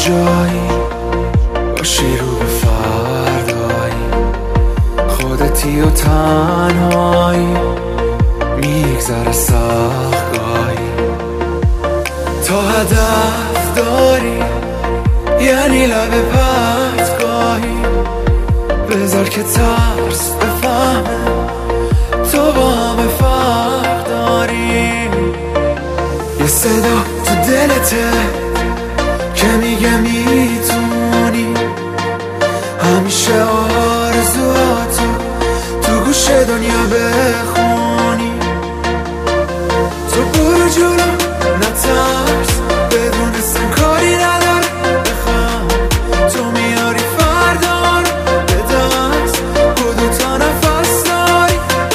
جایی باشی رو به فردایی، خودتی و تنهایی میگذره سختگاهی. تا هدف داری یعنی لب پتگاهی، بذار که ترس بفهمه تو با همه فرق داری. یه صدا تو دلته که میگه میتونی همیشه آرزوهاتو تو گوش دنیا بخونی. تو برو جلو نترس، بدونستم کاری نداره بخوام، تو میاری فردار به دست، خودو تا نفس داری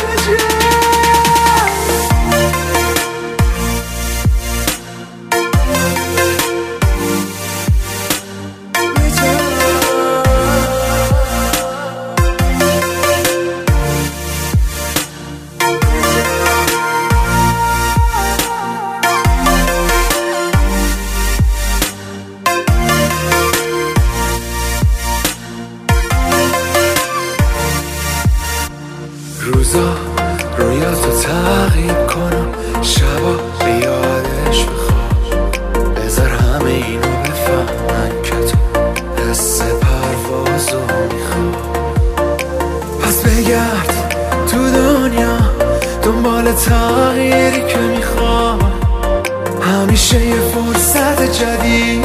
روزا رویاتو تعقیب کنم، شبا به یادش بخواب، بذار همه اینو بفهمن که تو حس پروازو میخواب. پس بگرد تو دنیا دنبال تغییری که میخواد، همیشه یه فرصت جدید